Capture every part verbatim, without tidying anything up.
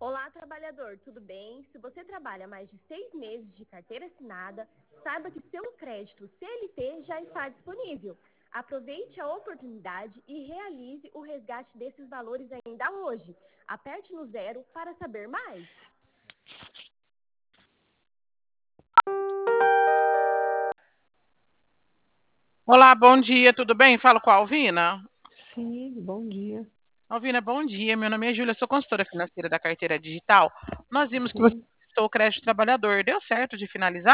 Olá, trabalhador, tudo bem? Se você trabalha mais de seis meses de carteira assinada, saiba que seu crédito C L T já está disponível. Aproveite a oportunidade e realize o resgate desses valores ainda hoje. Aperte no zero para saber mais. Olá, bom dia, tudo bem? Falo com a Alvina. Sim, bom dia. Alvina, bom dia. Meu nome é Júlia, sou consultora financeira da carteira digital. Nós vimos que você Sim. solicitou o crédito trabalhador. Deu certo de finalizar?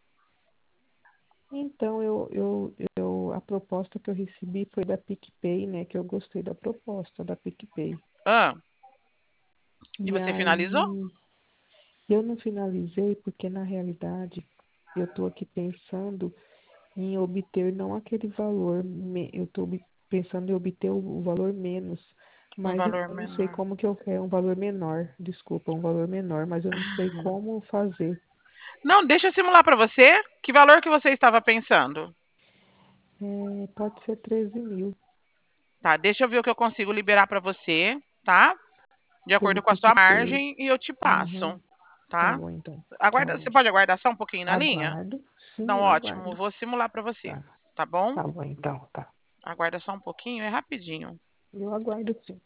Então, eu, eu, eu, a proposta que eu recebi foi da PicPay, né? Que eu gostei da proposta da PicPay. Ah, e E você finalizou? aí, eu não finalizei porque, na realidade, eu estou aqui pensando em obter não aquele valor, me- eu estou pensando em obter o, o valor menos, Um mas valor eu não sei menor. como que eu é um valor menor, desculpa, um valor menor, mas eu não sei como fazer. Não, deixa eu simular para você. Que valor que você estava pensando? É, pode ser treze mil Tá, deixa eu ver o que eu consigo liberar para você, tá? De pelo acordo com a sua PicPay. margem e eu te Uhum. passo, Tá tá? bom, então. Tá Aguarda, você bom. pode aguardar só um pouquinho na linha? Aguardo. Então, Sim, eu ótimo, aguardo. vou simular para você, Tá. tá bom? Tá bom, então. Tá. Aguarda só um pouquinho, é rapidinho. Eu aguardo sim.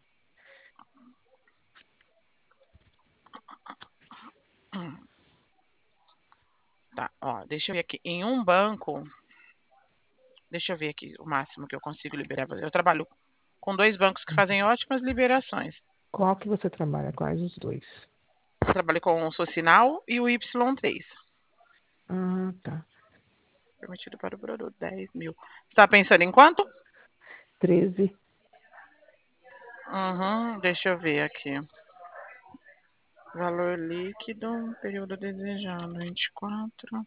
Tá, ó, deixa eu ver aqui. Em um banco, deixa eu ver aqui o máximo que eu consigo liberar. Eu trabalho com dois bancos que fazem ótimas liberações. Qual que você trabalha? Quais os dois? Eu trabalho com o Socinal e o Y três. Ah, tá. Permitido para o produto, dez mil. Você tá pensando em quanto? Treze. Uhum, deixa eu ver aqui. Valor líquido, período desejado, vinte e quatro.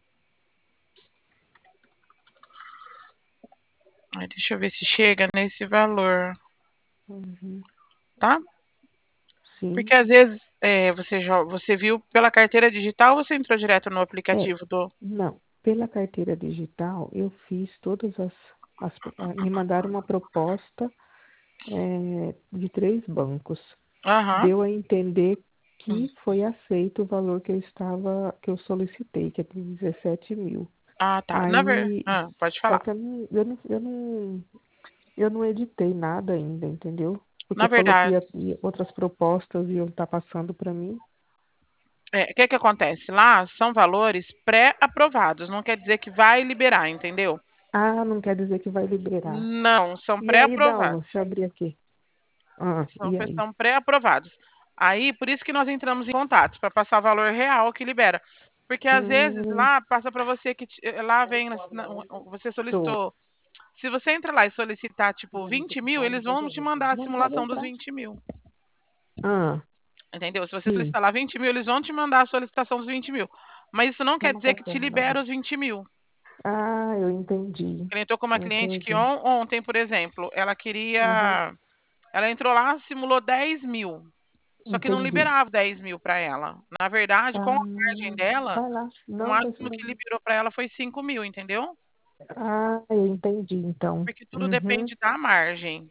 Aí deixa eu ver se chega nesse valor, Uhum. tá? Sim. Porque às vezes é, você, jo- você viu pela carteira digital ou você entrou direto no É, aplicativo do. não. Pela carteira digital, eu fiz todas as. as ah, me mandaram uma proposta é, de três bancos. Aham. Deu a entender Hum. que foi aceito o valor que eu estava, que eu solicitei, que é de dezessete mil. Ah, tá. Na ver... Aí, ah, pode só falar. que eu não, eu não, eu não, eu não editei nada ainda, entendeu? Na Porque falou que verdade, ia, ia- outras propostas iam estar passando para mim. é, o que que acontece? Lá são valores pré-aprovados, não quer dizer que vai liberar, entendeu? Ah, não quer dizer que vai liberar. Não, são E aí, dá pré-aprovados. onde? Deixa eu abrir aqui. Ah, São, e aí? são pré-aprovados. Aí, por isso que nós entramos em contato, para passar o valor real que libera. Porque às vezes Hum, lá passa para você que te- lá vem, na- na- você tô. solicitou. Se você entra lá e solicitar tipo vinte mil, eles vão te mandar a Não pode simulação dos entrar. vinte mil. Ah, Entendeu? Se você sim. solicitar lá vinte mil, eles vão te mandar a solicitação dos vinte mil. Mas isso não Eu quer não dizer posso que te ver nada. libera os vinte mil. Ah, eu entendi. Eu estou com uma cliente que Entendi. on- ontem, por exemplo, ela Uhum, queria. Ela entrou lá, simulou dez mil. Só que não entendi. liberava dez mil para ela. Na verdade, com a Ah, margem dela, vai lá. o Não tem máximo que problema. liberou para ela foi cinco mil, entendeu? Ah, eu entendi, então. Porque tudo Uhum. depende da margem,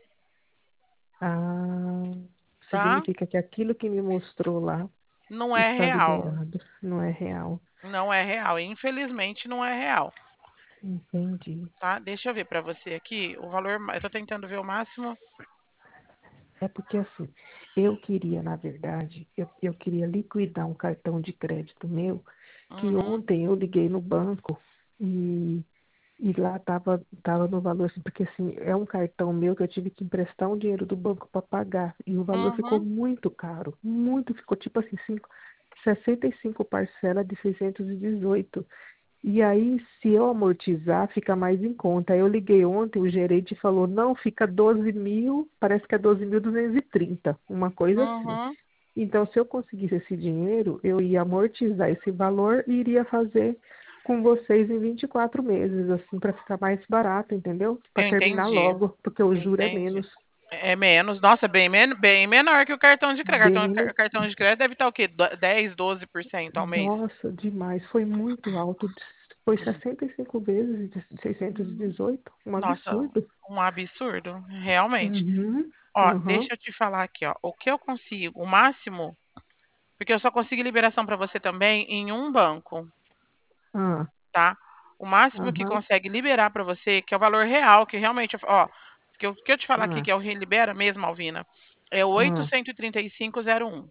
Ah, tá? significa que aquilo que me mostrou lá Não é está real. liberado, não é real. Não é real. Infelizmente, não é real. Entendi. Tá? Deixa eu ver para você aqui o valor. ma- Eu tô tentando ver o máximo. É porque assim, eu queria, na verdade, eu, eu queria liquidar um cartão de crédito meu, que Uhum, ontem eu liguei no banco e, e lá estava tava no valor, assim, porque assim, é um cartão meu que eu tive que emprestar um dinheiro do banco para pagar. E o valor ficou uhum, muito caro, muito, ficou tipo assim, cinco, sessenta e cinco parcelas de seiscentos e dezoito. E aí, se eu amortizar, fica mais em conta. Aí eu liguei ontem, o gerente falou, não, fica doze mil, parece que é doze mil duzentos e trinta, uma coisa assim. uhum. Então, se eu conseguisse esse dinheiro, eu ia amortizar esse valor e iria fazer com vocês em vinte e quatro meses, assim, para ficar mais barato, entendeu? Para Eu terminar entendi. logo, porque o juro é Entendi. menos, É menos. Nossa, bem, men bem menor que o cartão de crédito. bem Cartão, menos. car- cartão de crédito deve estar o quê? Do- dez, doze por cento ao mês. Nossa, demais. Foi muito alto. Foi sessenta e cinco vezes de seiscentos e dezoito, um Nossa, absurdo. um absurdo, realmente. Uhum, Ó, uhum. deixa eu te falar aqui, ó. O que eu consigo, o máximo. Porque eu só consigo liberação para você também em um banco, Ah, tá? O máximo que aham, consegue liberar para você, que é o valor real, que realmente, ó, que eu, que eu te falar aqui ah, que é o Relibera mesmo, Alvina, é o ah. oitocentos e trinta e cinco zero um.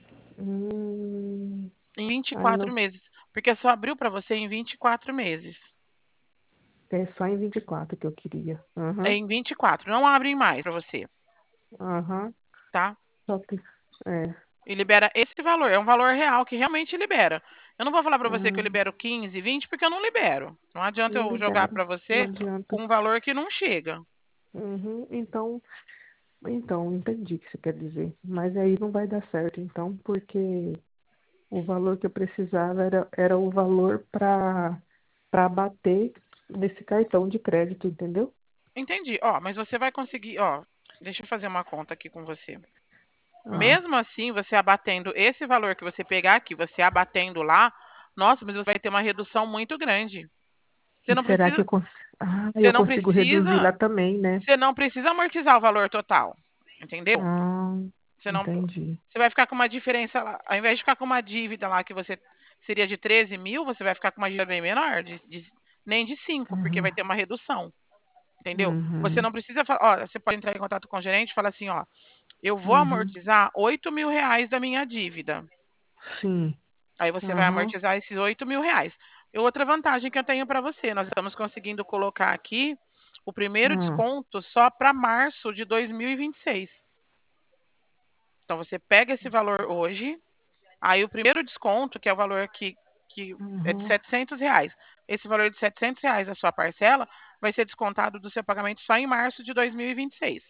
Hum, Em vinte e aí quatro não, meses. Porque só abriu para você em vinte e quatro meses. é só em vinte e quatro que eu queria. É Aham, em vinte e quatro. Não abrem mais para você, aham, tá? só que, é, E libera esse valor. É um valor real que realmente libera. Eu não vou falar para você que eu hum, libero quinze, vinte, porque eu não libero. Não adianta não eu jogar libera, para não você adianta. com um valor que não chega. Uhum, então, então, entendi o que você quer dizer. Mas aí não vai dar certo, então, porque o valor que eu precisava era, era o valor para para bater nesse cartão de crédito, entendeu? Entendi. Ó, mas você vai conseguir, ó, deixa eu fazer uma conta aqui com você. Ah, Mesmo assim, você abatendo esse valor que você pegar aqui, você abatendo lá, nossa, mas você vai ter uma redução muito grande. Você e não será que precisa, eu, cons... ah, você eu não consigo reduzir precisa, lá também, né? você não precisa amortizar o valor total. Entendeu? Ah, Você não, entendi. você vai ficar com uma diferença lá, ao invés de ficar com uma dívida lá que você seria de treze mil, você vai ficar com uma dívida bem menor, de, de- nem de cinco, porque Uhum, vai ter uma redução. Entendeu? Você uhum, não precisa falar, ó, você pode entrar em contato com o gerente e falar assim, ó, eu vou uhum, amortizar oito mil reais da minha dívida. sim, Aí você vai aham, amortizar esses oito mil reais. E outra vantagem que eu tenho para você, nós estamos conseguindo colocar aqui o primeiro ah, desconto só para março de dois mil e vinte e seis. Então você pega esse valor hoje, aí o primeiro desconto, que é o valor que, que é de uhum. setecentos reais, esse valor de setecentos reais da sua parcela vai ser descontado do seu pagamento só em março de dois mil e vinte e seis.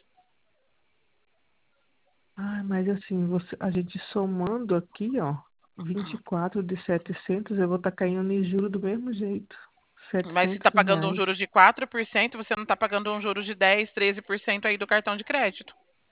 Ah, mas assim, você, a gente somando aqui, ó, vinte e quatro de setecentos, eu vou estar caindo em juro do mesmo jeito. Mas se Setecentos está pagando um reais. juros de quatro por cento, você não está pagando um juros de dez, treze por cento aí do cartão de crédito.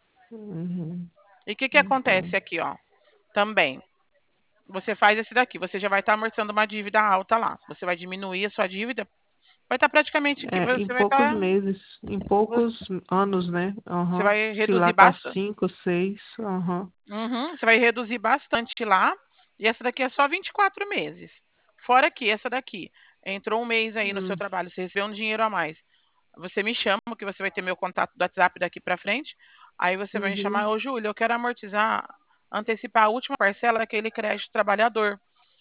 Uhum. E o que, que Então, acontece aqui, ó? Também, você faz esse daqui, você já vai estar amortizando uma dívida alta lá. Você vai diminuir a sua dívida, vai estar praticamente que é, em você vai poucos estar, meses, em você poucos anos, né? você Aham. vai Se lá reduzir tá bastante. cinco, seis, aham. Uhum, você vai reduzir bastante lá. E essa daqui é só vinte e quatro meses. Fora que essa daqui entrou um mês aí no seu Hum, trabalho, você recebeu um dinheiro a mais. Você me chama, que você vai ter meu contato do WhatsApp daqui para frente. Aí você vai me chamar, uhum, ô Júlio, eu quero amortizar, antecipar a última parcela daquele crédito trabalhador.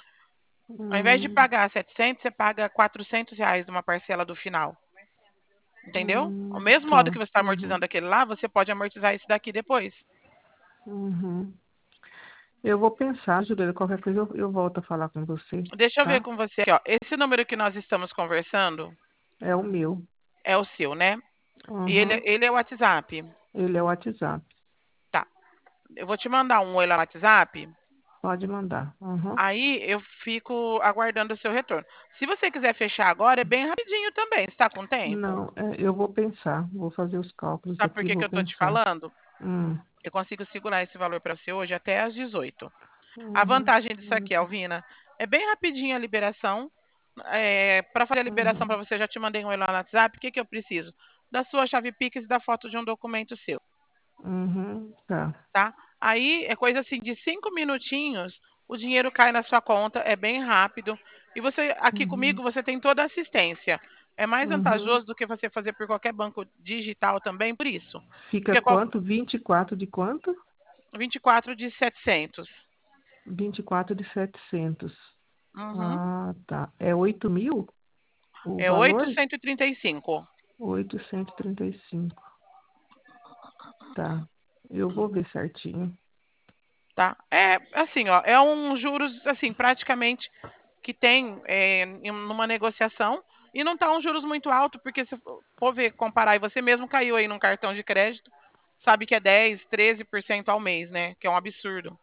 Ao invés de hum, pagar setecentos, você paga quatrocentos reais numa parcela do final. Entendeu? O hum, mesmo modo tá. que você está Uhum, amortizando aquele lá, você pode amortizar esse daqui depois. uhum. Eu vou pensar, Juliana, qualquer coisa eu, eu volto a falar com você, Deixa eu ver tá? com você aqui, ó. Esse número que nós estamos conversando É o meu. é o seu, né? E ele, Aham. ele é o WhatsApp. Ele é o WhatsApp. Tá. Eu vou te mandar um oi lá no WhatsApp. Pode mandar. Aham. Aí eu fico aguardando o seu retorno. Se você quiser fechar agora, é bem rapidinho também. Você está com tempo? Não, é, eu vou pensar. Vou fazer os cálculos Sabe por aqui, que, que vou eu estou te pensar. falando? Hum, Eu consigo segurar esse valor para você hoje até às dezoito. A uhum, vantagem disso aqui, Alvina, é bem rapidinho a liberação. É, para fazer a liberação para uhum, você, eu já te mandei um oi lá no WhatsApp. O que, que eu preciso? Da sua chave Pix e da foto de um documento seu, uhum, tá. tá? Aí é coisa assim de cinco minutinhos, o dinheiro cai na sua conta, é bem rápido. E você, aqui Uhum, comigo, você tem toda a assistência. É mais uhum. vantajoso do que você fazer por qualquer banco digital também, por isso. Fica Porque qual, quanto? Vinte e quatro de quanto? vinte e quatro de setecentos. Vinte e quatro de setecentos. Uhum. Ah, tá. É oito mil o É valor? oitocentos e trinta e cinco. Oitocentos e trinta e cinco. Tá. Eu vou ver certinho. Tá? É assim, ó, é um juros assim, praticamente que tem é, em numa negociação e não tá um juros muito alto, porque se for ver, comparar, e você mesmo caiu aí num cartão de crédito, sabe que é dez, treze por cento ao mês, né? Que é um absurdo.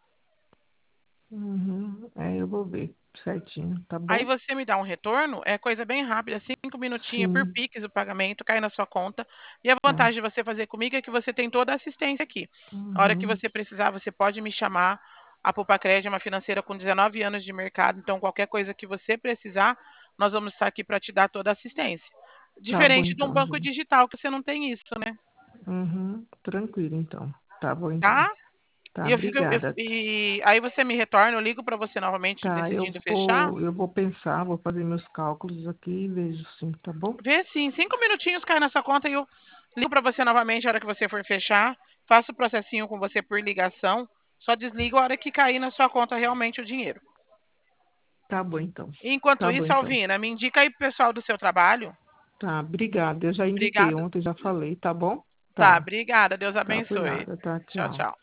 Uhum. É, eu vou ver certinho, tá Aí bom? você me dá um retorno, é coisa bem rápida, cinco minutinhos por Sim, Pix o pagamento, cai na sua conta. E a tá. vantagem de você fazer comigo é que você tem toda a assistência aqui. A hora que Uhum. você precisar, você pode me chamar. A Pulpacred é uma financeira com dezenove anos de mercado, então qualquer coisa que você precisar, nós vamos estar aqui para te dar toda a assistência. Tá bom Diferente de um então, banco Ju. digital, que você não tem isso, né? Uhum. Tranquilo então. Tá bom então. Tá? Tá, E eu fico, eu- obrigada. e aí você me retorna, eu ligo para você novamente Tá, eu decidindo fechar. vou, eu vou pensar, vou fazer meus cálculos aqui e vejo sim, tá bom? Vê sim, cinco minutinhos cai na sua conta e eu ligo para você novamente a hora que você for fechar. Faço o processinho com você por ligação. Só desligo a hora que cair na sua conta realmente o dinheiro. Tá bom então. Enquanto Tá bom isso, então. Alvina, me indica aí pro pessoal do seu trabalho. Tá, obrigada. Eu já indiquei Obrigada. ontem, já falei, tá bom? Tá, Tá, obrigada. Deus tá por abençoe. nada, tá, Tchau, tchau. tchau.